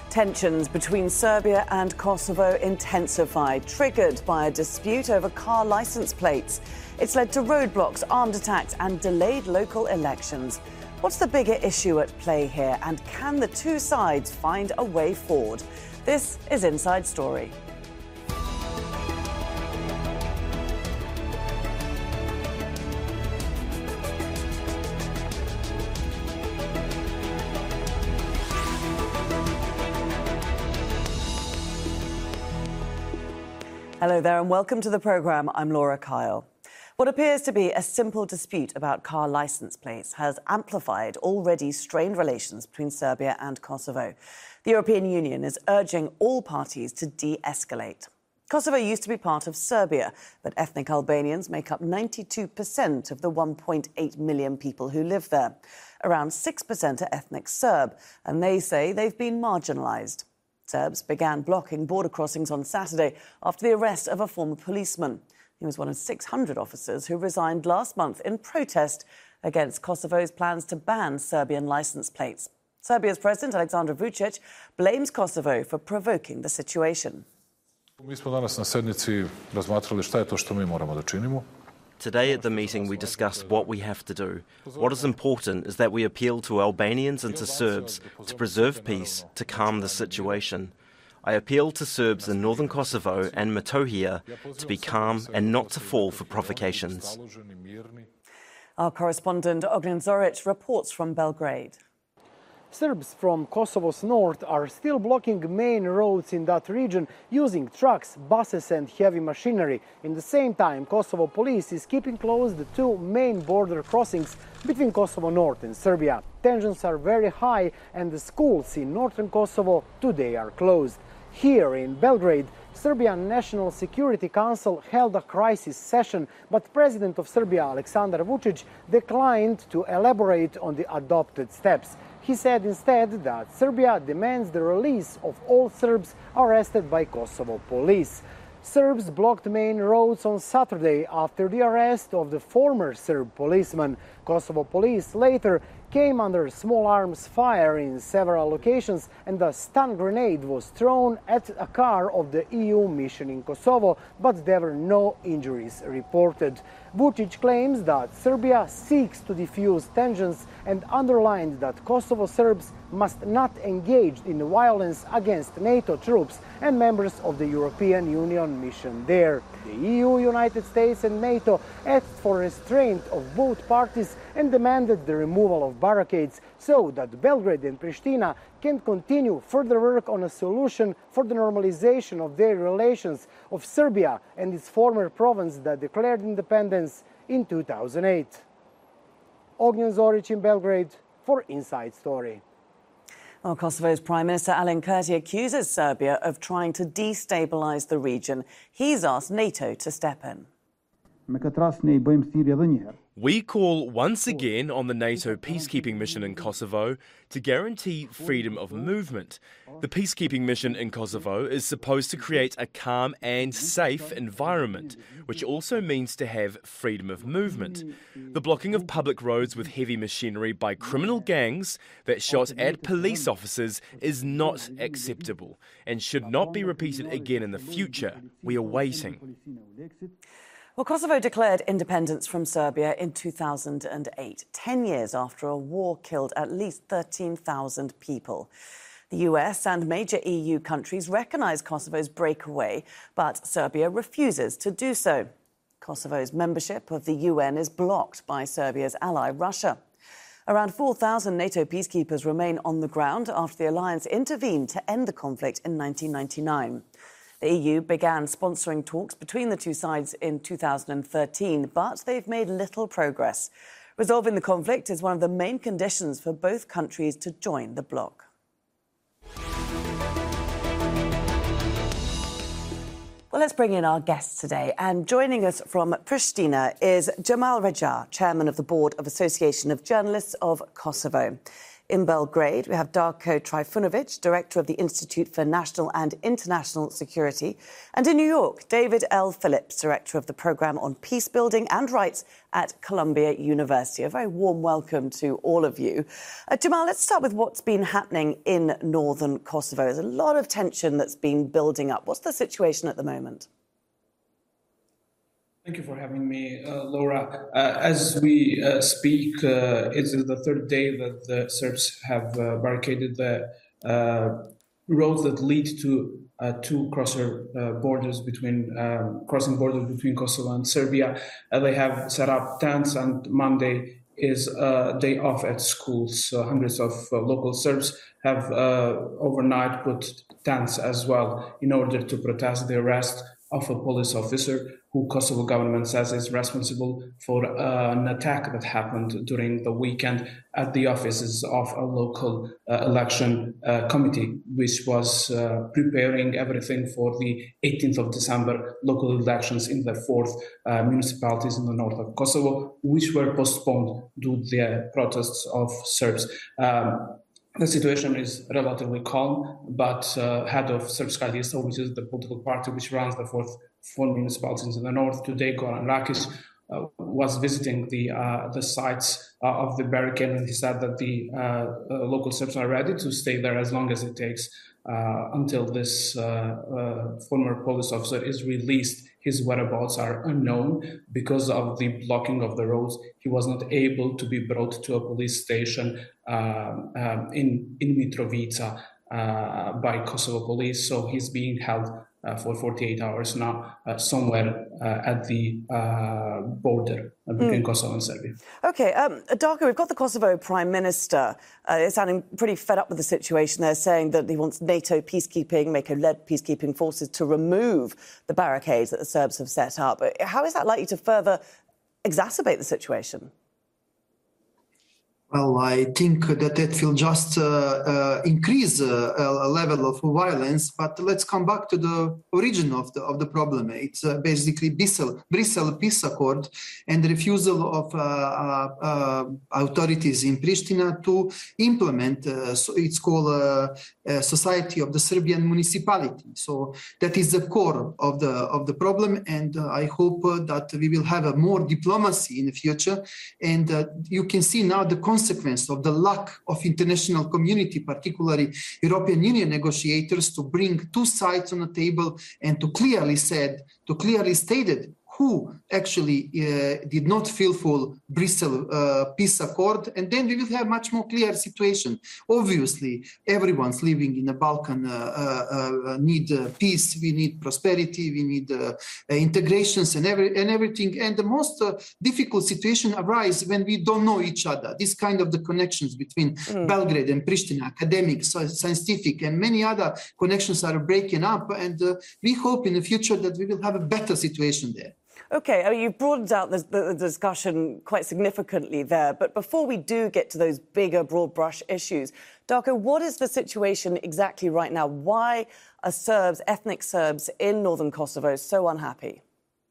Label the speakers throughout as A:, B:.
A: Tensions between Serbia and Kosovo intensified, triggered by a dispute over car licence plates. It's led to roadblocks, armed attacks and delayed local elections. What's the bigger issue at play here, and can the two sides find a way forward? This is Inside Story. Hello there and welcome to the programme. I'm Laura Kyle. What appears to be a simple dispute about car licence plates has amplified already strained relations between Serbia and Kosovo. The European Union is urging all parties to de-escalate. Kosovo used to be part of Serbia, but ethnic Albanians make up 92% of the 1.8 million people who live there. Around 6% are ethnic Serb, and they say they've been marginalised. Serbs began blocking border crossings on Saturday after the arrest of a former policeman. He was one of 600 officers who resigned last month in protest against Kosovo's plans to ban Serbian licence plates. Serbia's President Aleksandar Vučić blames Kosovo for provoking the situation.
B: Mi smo danas na sednici razmatrali šta je to što mi moramo da činimo.
C: Today at the meeting we discussed what we have to do. What is important is that we appeal to Albanians and to Serbs to preserve peace, to calm the situation. I appeal to Serbs in northern Kosovo and Metohija to be calm and not to fall for provocations.
A: Our correspondent Ognjen Zoric reports from Belgrade.
D: Serbs from Kosovo's north are still blocking main roads in that region using trucks, buses and heavy machinery. In the same time, Kosovo police is keeping closed the two main border crossings between Kosovo North and Serbia. Tensions are very high and the schools in northern Kosovo today are closed. Here in Belgrade, Serbian National Security Council held a crisis session, but President of Serbia Aleksandar Vučić declined to elaborate on the adopted steps. He said instead that Serbia demands the release of all Serbs arrested by Kosovo police. Serbs blocked main roads on Saturday after the arrest of the former Serb policeman. Kosovo police later came under small arms fire in several locations and a stun grenade was thrown at a car of the EU mission in Kosovo, but there were no injuries reported. Vučić claims that Serbia seeks to defuse tensions and underlined that Kosovo Serbs must not engage in violence against NATO troops and members of the European Union mission there. The EU, United States and NATO asked for restraint of both parties and demanded the removal of barricades so that Belgrade and Pristina can continue further work on a solution for the normalization of their relations of Serbia and its former province that declared independence in 2008. Ognjen Zoric in Belgrade for Inside Story.
A: Well, Kosovo's Prime Minister Alan Kurti accuses Serbia of trying to destabilise the region. He's asked NATO to step in.
E: We call once again on the NATO peacekeeping mission in Kosovo to guarantee freedom of movement. The peacekeeping mission in Kosovo is supposed to create a calm and safe environment, which also means to have freedom of movement. The blocking of public roads with heavy machinery by criminal gangs that shot at police officers is not acceptable and should not be repeated again in the future. We are waiting.
A: Well, Kosovo declared independence from Serbia in 2008, 10 years after a war killed at least 13,000 people. The US and major EU countries recognise Kosovo's breakaway, but Serbia refuses to do so. Kosovo's membership of the UN is blocked by Serbia's ally, Russia. Around 4,000 NATO peacekeepers remain on the ground after the alliance intervened to end the conflict in 1999. The EU began sponsoring talks between the two sides in 2013, but they've made little progress. Resolving the conflict is one of the main conditions for both countries to join the bloc. Well, let's bring in our guests today. And joining us from Pristina is Jamal Raja, chairman of the board of Association of Journalists of Kosovo. In Belgrade, we have Darko Trifunovic, Director of the Institute for National and International Security. And in New York, David L. Phillips, Director of the Programme on Peace Building and Rights at Columbia University. A very warm welcome to all of you. Jamal, let's start with what's been happening in northern Kosovo. There's a lot of tension that's been building up. What's the situation at the moment?
F: Thank you for having me, Laura. As we speak, it is the third day that the Serbs have barricaded the roads that lead to two crossing borders between Kosovo and Serbia. They have set up tents, and Monday is a day off at schools. So hundreds of local Serbs have overnight put tents as well in order to protest the arrest of a police officer who Kosovo government says is responsible for an attack that happened during the weekend at the offices of a local election committee, which was preparing everything for the 18th of December local elections in the 4 municipalities in the north of Kosovo, which were postponed due to the protests of Serbs. The situation is relatively calm, but head of Srpska lista, which is the political party which runs the four municipalities in the north, today Goran Rakic was visiting the sites of the barricade, and he said that the local Serbs are ready to stay there as long as it takes until this former police officer is released. His whereabouts are unknown because of the blocking of the roads. He was not able to be brought to a police station in Mitrovica by Kosovo police, so he's being held for 48 hours now somewhere at the border between Kosovo and Serbia.
A: OK, Darko, we've got the Kosovo Prime Minister sounding pretty fed up with the situation. They're saying that he wants NATO peacekeeping, NATO-led peacekeeping forces to remove the barricades that the Serbs have set up. How is that likely to further exacerbate the situation?
G: Well, I think that will just increase a level of violence. But let's come back to the origin of the problem. It's basically Bristol Peace Accord and the refusal of authorities in Pristina to implement. It's called Society of the Serbian Municipality. So that is the core of the problem, and I hope that we will have a more diplomacy in the future. And you can see now the consequence of the lack of international community, particularly European Union negotiators, to bring two sides on the table and to clearly stated who actually did not fulfill Bristol Peace Accord, and then we will have much more clear situation. Obviously, everyone's living in the Balkan need peace, we need prosperity, we need integrations and everything. And the most difficult situation arises when we don't know each other. This kind of the connections between Belgrade and Pristina, academic, scientific, and many other connections are breaking up. And we hope in the future that we will have a better situation there.
A: OK, I mean, you've broadened out the discussion quite significantly there. But before we do get to those bigger, broad brush issues, Darko, what is the situation exactly right now? Why are Serbs, ethnic Serbs in northern Kosovo so unhappy?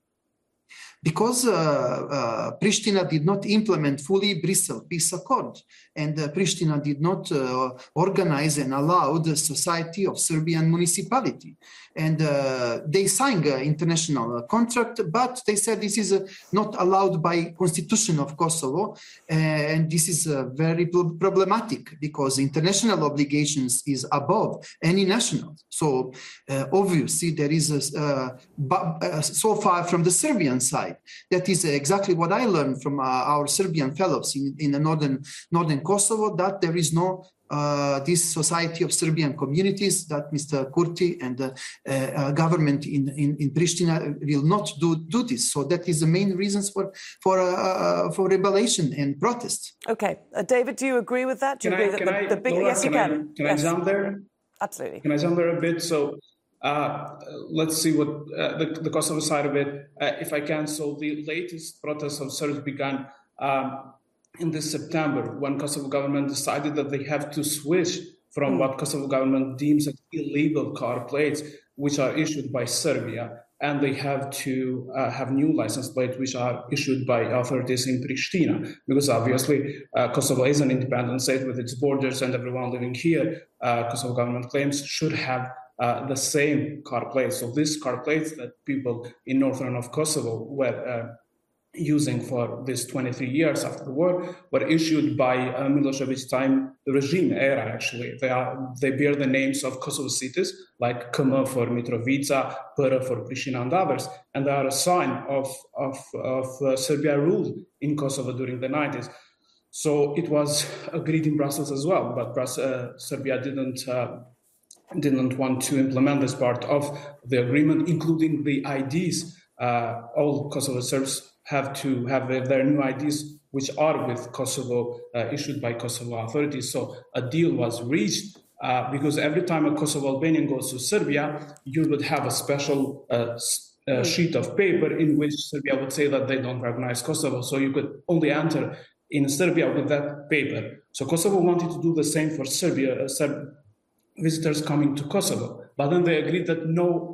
G: Because Pristina did not implement fully Bristol Peace Accord, and Pristina did not organize and allow the Society of Serbian Municipality. And they signed an international contract, but they said this is not allowed by Constitution of Kosovo, and this is very problematic because international obligations is above any national. So obviously there is so far from the Serbian side. That is exactly what I learned from our Serbian fellows in the northern Kosovo, that there is no this Society of Serbian Communities, that Mr. Kurti and the government in Pristina will not do this. So that is the main reasons for rebellion and protest.
A: OK. David, do you agree with that? Do you agree that the big...
F: Laura,
A: yes, you can.
F: Can I jump there?
A: Absolutely.
F: Can I jump there a bit? So let's see what the Kosovo side of it, if I can. So the latest protests of Serbs began in this September, when Kosovo government decided that they have to switch from what Kosovo government deems as illegal car plates, which are issued by Serbia, and they have to have new license plates which are issued by authorities in Pristina, because obviously Kosovo is an independent state with its borders, and everyone living here, Kosovo government claims, should have the same car plates. So these car plates that people in northern of Kosovo were using for these 23 years after the war were issued by Milosevic time regime era. Actually, they bear the names of Kosovo cities like Kama for Mitrovica, Pera for Pristina, and others, and they are a sign of Serbia rule in Kosovo during the 90s. So it was agreed in Brussels as well, but Serbia didn't want to implement this part of the agreement, including the IDs. All Kosovo Serbs have to have their new IDs, which are with Kosovo, issued by Kosovo authorities. So a deal was reached because every time a Kosovo Albanian goes to Serbia, you would have a special sheet of paper in which Serbia would say that they don't recognize Kosovo. So you could only enter in Serbia with that paper. So Kosovo wanted to do the same for Serbia, visitors coming to Kosovo. But then they agreed that no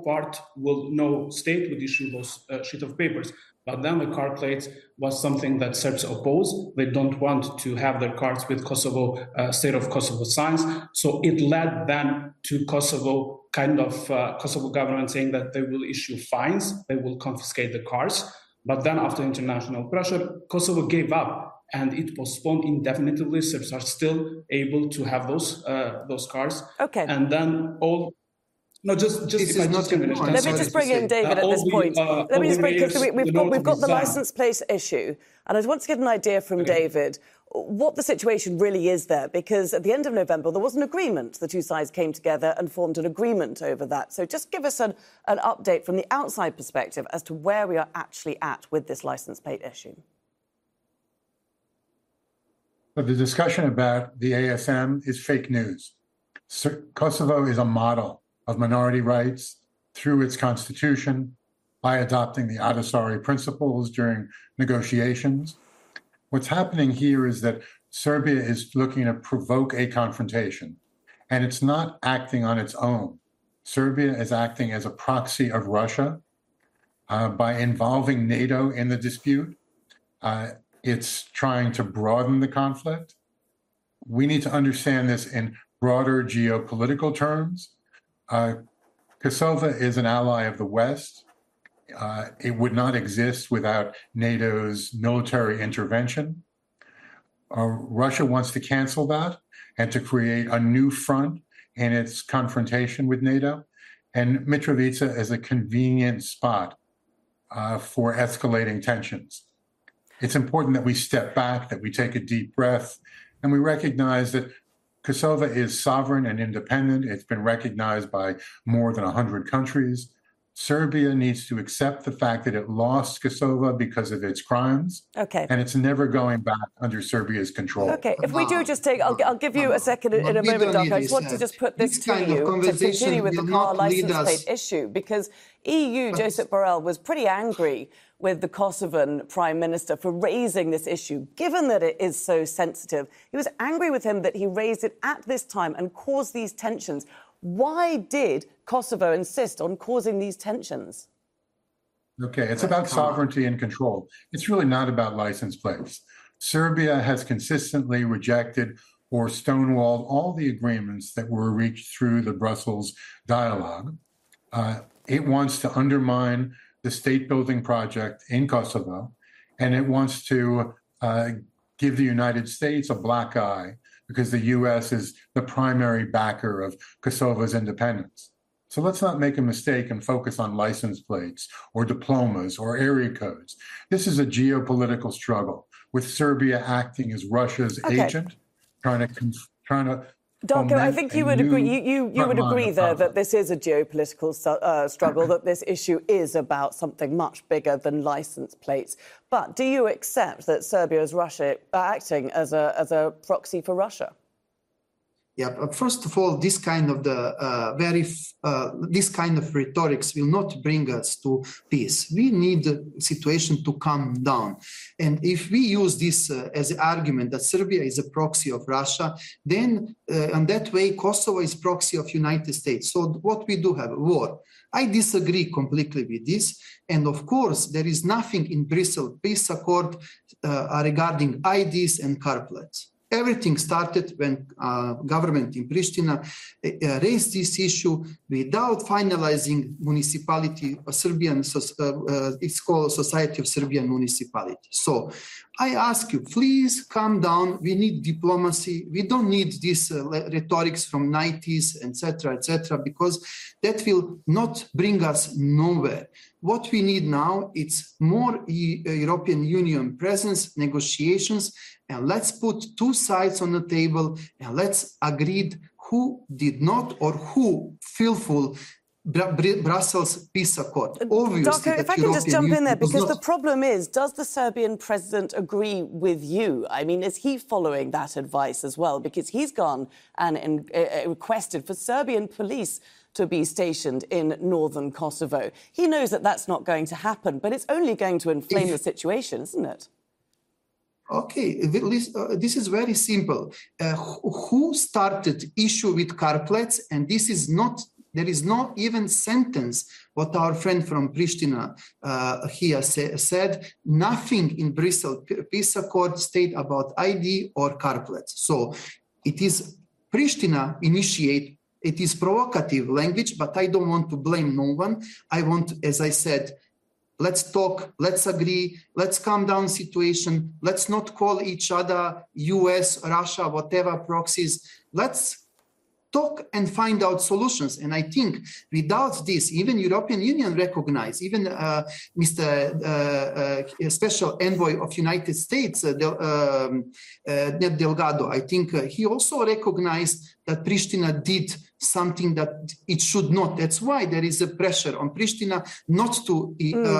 F: state would issue those sheet of papers. But then the car plates was something that Serbs oppose. They don't want to have their cars with Kosovo, state of Kosovo signs. So it led then to Kosovo government saying that they will issue fines, they will confiscate the cars. But then after international pressure, Kosovo gave up and it postponed indefinitely. Serbs are still able to have those cars.
A: Okay.
F: And then let me
A: just bring in David at this point. Let me just bring, because we've got the license plate issue, and I want to get an idea from David what the situation really is there, because at the end of November there was an agreement. The two sides came together and formed an agreement over that. So just give us an update from the outside perspective as to where we are actually at with this license plate issue.
H: But the discussion about the ASM is fake news. Kosovo is a model of minority rights through its constitution by adopting the Ahtisaari principles during negotiations. What's happening here is that Serbia is looking to provoke a confrontation, and it's not acting on its own. Serbia is acting as a proxy of Russia by involving NATO in the dispute. It's trying to broaden the conflict. We need to understand this in broader geopolitical terms. Kosovo is an ally of the West. It would not exist without NATO's military intervention. Russia wants to cancel that and to create a new front in its confrontation with NATO. And Mitrovica is a convenient spot for escalating tensions. It's important that we step back, that we take a deep breath, and we recognize that Kosovo is sovereign and independent. It's been recognized by more than 100 countries. Serbia needs to accept the fact that it lost Kosovo because of its crimes.
A: Okay.
H: And it's never going back under Serbia's control.
A: Okay, if we do just take, I'll give you a second in a moment, Doc. I just want to just put this to you to continue with the car license plate issue, because EU, Josep Borrell, was pretty angry with the Kosovan Prime Minister for raising this issue, given that it is so sensitive. He was angry with him that he raised it at this time and caused these tensions. Why did Kosovo insist on causing these tensions?
H: Okay, it's about sovereignty and control. It's really not about license plates. Serbia has consistently rejected or stonewalled all the agreements that were reached through the Brussels dialogue. It wants to undermine the state-building project in Kosovo, and it wants to give the United States a black eye because the U.S. is the primary backer of Kosovo's independence. So let's not make a mistake and focus on license plates or diplomas or area codes. This is a geopolitical struggle with Serbia acting as Russia's agent, trying to
A: Darko, I think you would agree. You would agree there that this is a geopolitical struggle, that this issue is about something much bigger than license plates. But do you accept that Serbia is acting as a proxy for Russia?
G: Yeah, first of all, this kind of this kind of rhetorics will not bring us to peace. We need the situation to calm down, and if we use this as an argument that Serbia is a proxy of Russia, then in that way Kosovo is proxy of United States. So what we do have a war. I disagree completely with this, and of course there is nothing in Brussels peace accord regarding IDs and car plates. Everything started when government in Pristina raised this issue without finalizing municipality, it's called Society of Serbian Municipality. So I ask you, please calm down. We need diplomacy. We don't need this rhetorics from 90s, etc., because that will not bring us nowhere. What we need now is more European Union presence, negotiations, and let's put two sides on the table and let's agree who did not or who fulfill Brussels peace accord.
A: Obviously, Darko, if I can just jump in there, because the problem is, does the Serbian president agree with you? I mean, is he following that advice as well? Because he's gone and requested for Serbian police to be stationed in northern Kosovo. He knows that that's not going to happen, but it's only going to inflame the situation, isn't it?
G: Okay, this is very simple. Who started issue with car plates? And this is not, there is no even sentence what our friend from Pristina here said. Nothing in Brussels peace accord state about ID or car plates. So it is Pristina initiate. It is provocative language, but I don't want to blame no one. I want, as I said, let's talk, let's agree, let's calm down situation. Let's not call each other US, Russia, whatever proxies. Let's talk and find out solutions. And I think without this, even European Union recognize, even Mr. Special Envoy of United States, Ned Delgado, I think he also recognized that Pristina did something that it should not. That's why there is a pressure on Pristina not to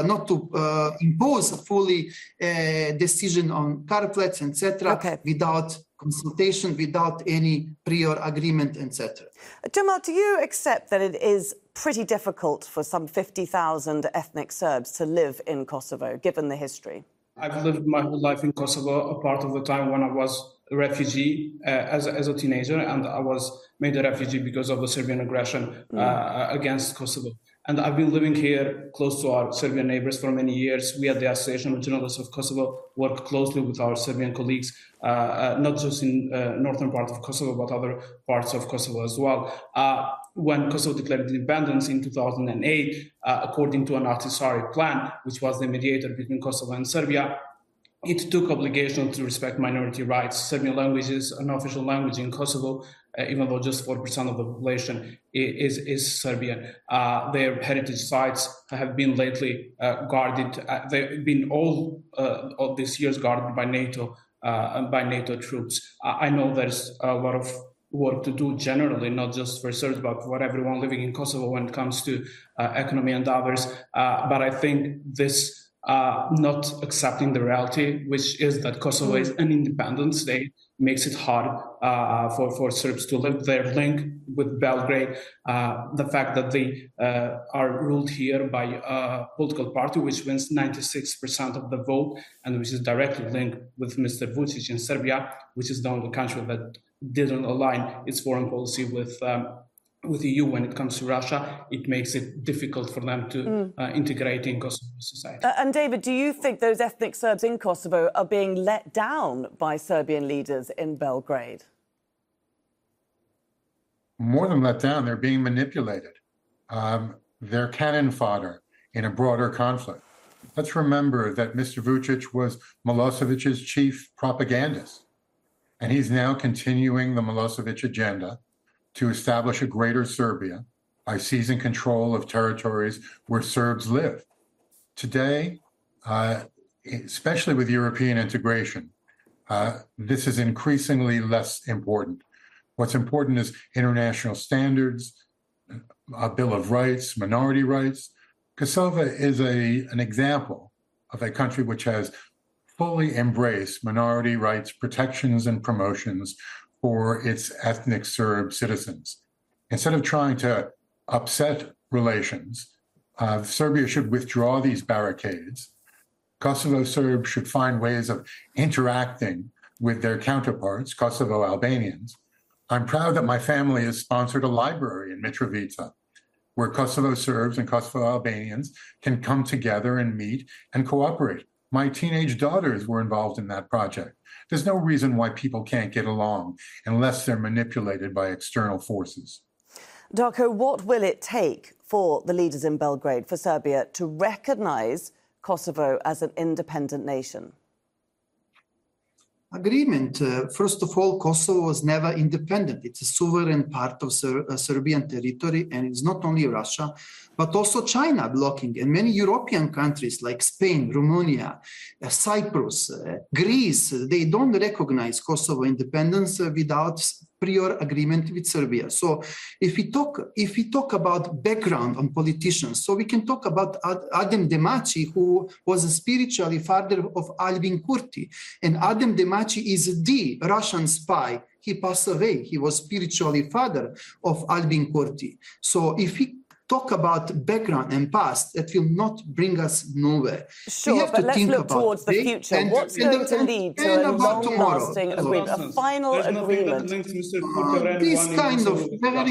G: impose a fully decision on car plates, etc., without consultation, without any prior agreement, etc.
A: Jamal, do you accept that it is pretty difficult for some 50,000 ethnic Serbs to live in Kosovo, given the history?
F: I've lived my whole life in Kosovo, a part of the time when I was a refugee as a teenager, and I was made a refugee because of the Serbian aggression against Kosovo. And I've been living here close to our Serbian neighbors for many years. We at the Association of Journalists of Kosovo work closely with our Serbian colleagues, not just in northern part of Kosovo, but other parts of Kosovo as well. When Kosovo declared independence in 2008, according to an Ahtisaari plan, which was the mediator between Kosovo and Serbia, it took obligation to respect minority rights. Serbian language is an official language in Kosovo, even though just 4% of the population is Serbian. Their heritage sites have been lately guarded. They've been all these years guarded by NATO troops. I know there's a lot of work to do generally, not just for Serbs, but for everyone living in Kosovo when it comes to economy and others. But I think this not accepting the reality, which is that Kosovo is an independent state, makes it hard for Serbs to live. Their link with Belgrade, the fact that they are ruled here by a political party which wins 96% of the vote and which is directly linked with Mr. Vučić in Serbia, which is the only country that didn't align its foreign policy with the EU when it comes to Russia, it makes it difficult for them to integrate in Kosovo society.
A: And David, do you think those ethnic Serbs in Kosovo are being let down by Serbian leaders in Belgrade?
H: More than let down, they're being manipulated. They're cannon fodder in a broader conflict. Let's remember that Mr. Vučić was Milosevic's chief propagandist, and he's now continuing the Milosevic agenda to establish a greater Serbia by seizing control of territories where Serbs live. Today, especially with European integration, this is increasingly less important. What's important is international standards, a Bill of Rights, minority rights. Kosovo is an example of a country which has fully embraced minority rights protections and promotions for its ethnic Serb citizens. Instead of trying to upset relations, Serbia should withdraw these barricades. Kosovo Serbs should find ways of interacting with their counterparts, Kosovo Albanians. I'm proud that my family has sponsored a library in Mitrovica, where Kosovo Serbs and Kosovo Albanians can come together and meet and cooperate. My teenage daughters were involved in that project. There's no reason why people can't get along unless they're manipulated by external forces.
A: Darko, what will it take for the leaders in Belgrade, for Serbia, to recognise Kosovo as an independent nation?
G: Agreement. First of all, Kosovo was never independent. It's a sovereign part of Serbian territory, and it's not only Russia, but also China blocking, and many European countries like Spain, Romania, Cyprus, Greece, they don't recognize Kosovo independence without prior agreement with Serbia. So if we talk about background on politicians, so we can talk about Adem Demaci, who was a spiritually father of Albin Kurti. And Adem Demaci is the Russian spy. He passed away. He was spiritually father of Albin Kurti. So if we talk about background and past, that will not bring us nowhere.
A: Sure, but let's look towards the future. What's going to lead to a long-lasting agreement, a final agreement?
G: This kind of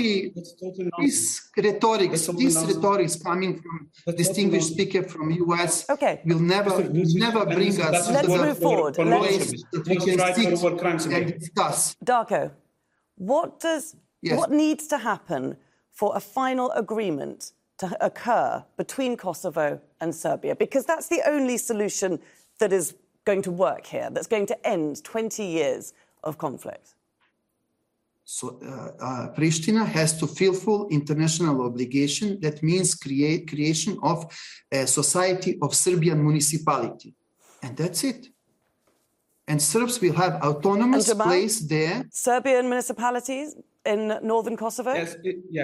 G: this rhetoric coming from a distinguished speaker from US will never bring us
A: to the
G: forward. Place that we can sit and discuss.
A: Darko, what needs to happen for a final agreement to occur between Kosovo and Serbia? Because that's the only solution that is going to work here, that's going to end 20 years of conflict.
G: So Pristina has to fulfill international obligation. That means creation of a society of Serbian municipality. And that's it. And Serbs will have autonomous place there.
A: Serbian municipalities in northern Kosovo?
F: Yes,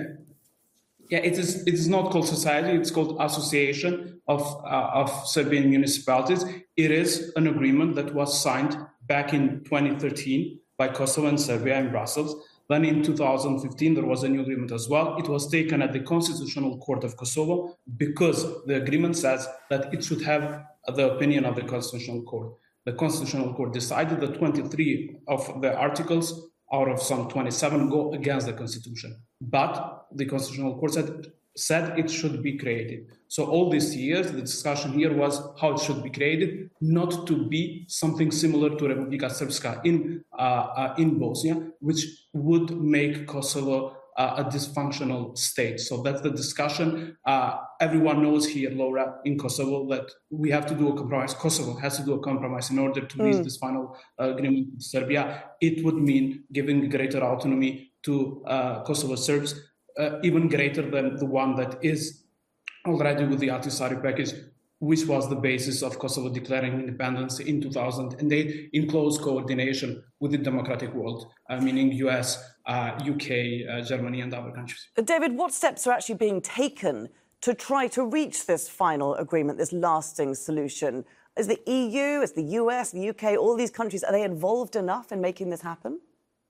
F: it is not called society, it's called Association of Serbian Municipalities. It is an agreement that was signed back in 2013 by Kosovo and Serbia in Brussels. Then in 2015, there was a new agreement as well. It was taken at the Constitutional Court of Kosovo because the agreement says that it should have the opinion of the Constitutional Court. The Constitutional Court decided that 23 of the articles out of some 27 go against the Constitution. But the Constitutional Court said it should be created. So all these years, the discussion here was how it should be created, not to be something similar to Republika Srpska in Bosnia, which would make Kosovo a dysfunctional state. So that's the discussion. Everyone knows here, Laura, in Kosovo, that we have to do a compromise. Kosovo has to do a compromise in order to reach this final agreement with Serbia. It would mean giving greater autonomy to Kosovo Serbs, even greater than the one that is already with the Ahtisaari package, which was the basis of Kosovo declaring independence in 2008 in close coordination with the democratic world, meaning US, UK, Germany, and other countries.
A: David, what steps are actually being taken to try to reach this final agreement, this lasting solution? Is the EU, is the US, the UK, all these countries, are they involved enough in making this happen?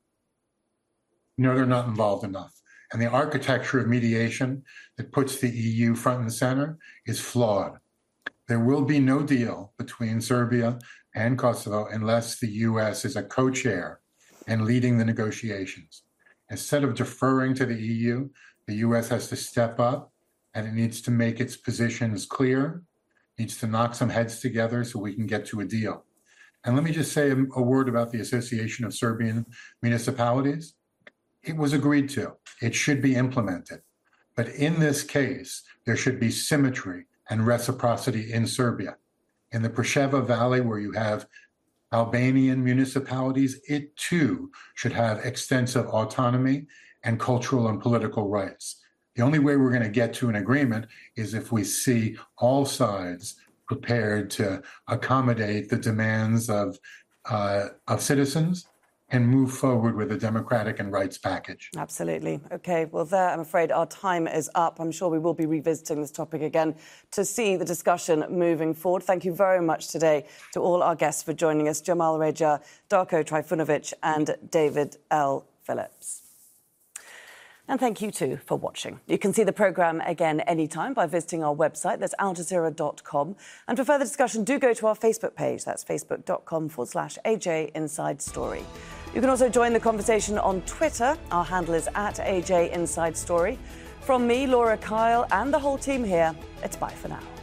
H: No, they're not involved enough. And the architecture of mediation that puts the EU front and center is flawed. There will be no deal between Serbia and Kosovo unless the US is a co-chair and leading the negotiations. Instead of deferring to the EU, the US has to step up, and it needs to make its positions clear, needs to knock some heads together so we can get to a deal. And let me just say a word about the Association of Serbian Municipalities. It was agreed to. It should be implemented. But in this case, there should be symmetry and reciprocity in Serbia. In the Preševa Valley, where you have Albanian municipalities, it too should have extensive autonomy and cultural and political rights. The only way we're going to get to an agreement is if we see all sides prepared to accommodate the demands of citizens and move forward with a democratic and rights package.
A: Absolutely. OK, well, there, I'm afraid our time is up. I'm sure we will be revisiting this topic again to see the discussion moving forward. Thank you very much today to all our guests for joining us, Jamal Reja, Darko Trifunovic and David L. Phillips. And thank you, too, for watching. You can see the programme again anytime by visiting our website. That's aljazeera.com. And for further discussion, do go to our Facebook page. That's facebook.com/AJ Inside Story. You can also join the conversation on Twitter. Our handle is @AJ Inside Story. From me, Laura Kyle, and the whole team here, it's bye for now.